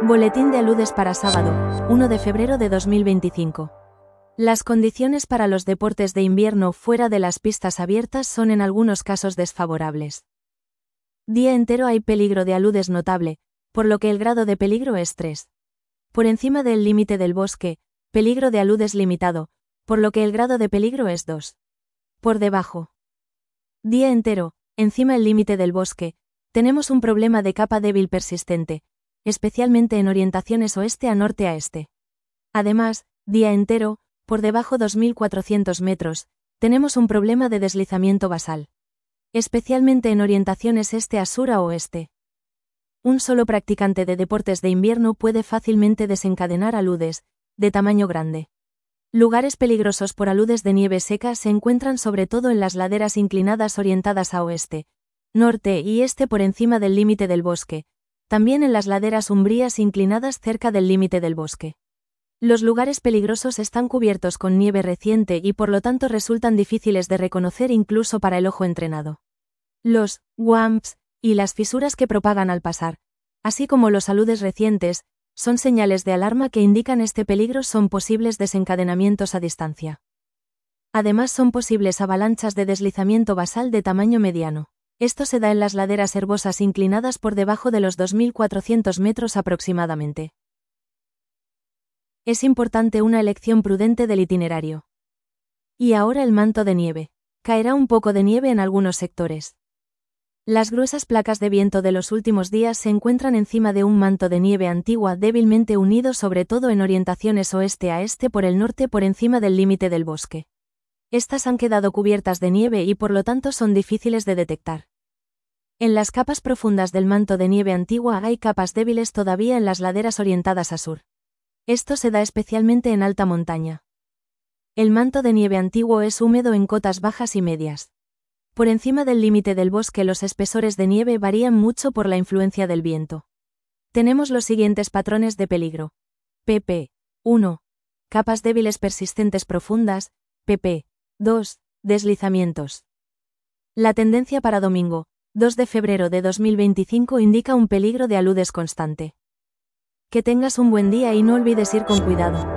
Boletín de aludes para sábado, 1 de febrero de 2025. Las condiciones para los deportes de invierno fuera de las pistas abiertas son en algunos casos desfavorables. Día entero hay peligro de aludes notable, por lo que el grado de peligro es 3. Por encima del límite del bosque, peligro de aludes limitado, por lo que el grado de peligro es 2. Por debajo. Día entero, encima el límite del bosque, tenemos un problema de capa débil persistente, especialmente en orientaciones oeste a norte a este. Además, día entero, por debajo 2400 metros, tenemos un problema de deslizamiento basal, especialmente en orientaciones este a sur a oeste. Un solo practicante de deportes de invierno puede fácilmente desencadenar aludes, de tamaño grande. Lugares peligrosos por aludes de nieve seca se encuentran sobre todo en las laderas inclinadas orientadas a oeste, norte y este por encima del límite del bosque, también en las laderas umbrías inclinadas cerca del límite del bosque. Los lugares peligrosos están cubiertos con nieve reciente y por lo tanto resultan difíciles de reconocer incluso para el ojo entrenado. Los WAMPs y las fisuras que propagan al pasar, así como los aludes recientes, son señales de alarma que indican este peligro. Son posibles desencadenamientos a distancia. Además son posibles avalanchas de deslizamiento basal de tamaño mediano. Esto se da en las laderas herbosas inclinadas por debajo de los 2400 metros aproximadamente. Es importante una elección prudente del itinerario. Y ahora el manto de nieve. Caerá un poco de nieve en algunos sectores. Las gruesas placas de viento de los últimos días se encuentran encima de un manto de nieve antigua débilmente unido sobre todo en orientaciones oeste a este por el norte por encima del límite del bosque. Estas han quedado cubiertas de nieve y por lo tanto son difíciles de detectar. En las capas profundas del manto de nieve antigua hay capas débiles todavía en las laderas orientadas a sur. Esto se da especialmente en alta montaña. El manto de nieve antiguo es húmedo en cotas bajas y medias. Por encima del límite del bosque los espesores de nieve varían mucho por la influencia del viento. Tenemos los siguientes patrones de peligro. pp. 1. Capas débiles persistentes profundas. pp. 2. Deslizamientos. La tendencia para domingo, 2 de febrero de 2025 indica un peligro de aludes constante. Que tengas un buen día y no olvides ir con cuidado.